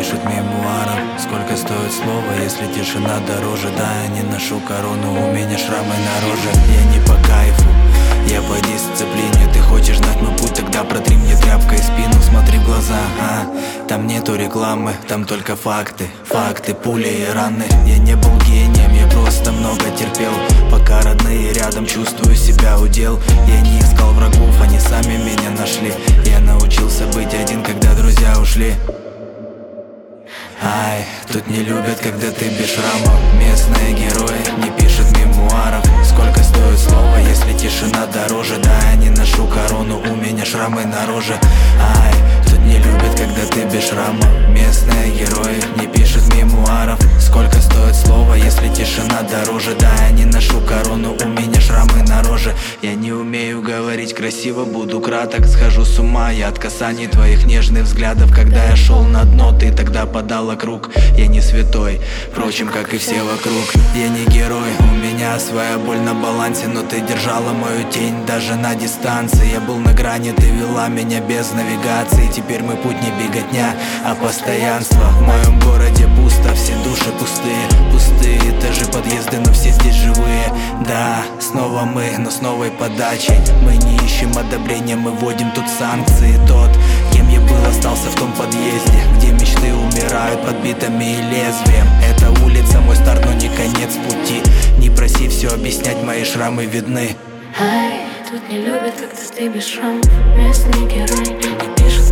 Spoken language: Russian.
пишет мемуаров. Сколько стоит слово, если тишина дороже? Да, я не ношу корону, у меня шрамы на роже. Я не по кайфу, я по дисциплине. Ты хочешь знать мой путь, тогда протри мне тряпкой спину. Смотри в глаза, там нету рекламы, там только факты. Факты, пули и раны. Я не был гением, я просто много терпел. Пока родные рядом, чувствую себя удел. Я не искал врагов, они сами меня нашли. Я научился быть один, когда друзья ушли. Ай, тут не любят, когда ты без шрамов. Местные герои не пишут мемуаров. Сколько стоит слово, если тишина дороже? Да, я не ношу корону, у меня шрамы на роже. Ай, тут не любят, когда ты без шрамов. Местные герои не пишут мемуаров. Сколько стоит слово, если тишина дороже? Да, я не ношу корону, у меня шрамы на роже. Я не умею говорить красиво, буду краток. Схожу с ума я от касаний твоих нежных взглядов. Когда я шел на дно, ты тогда подала круг. Я не святой, впрочем, как и все вокруг. Я не герой, у меня своя боль на балансе. Но ты держала мою тень даже на дистанции. Я был на грани, ты вела меня без навигации. Теперь мой путь не беготня, а постоянство. В моем городе пусто, все души пустые. Пустые этажи, подъезды, но все здесь живые. Да, снова мы, но с новой подачей. Мы не ищем одобрения, мы вводим тут санкции. Тот, кем я был, остался в том подъезде, где мечты умирают под битами и лезвием. Эта улица мой старт, но не конец пути. Не проси все объяснять, мои шрамы видны. Ай, тут не любят, когда ты без шрамов. Местный герой не пишет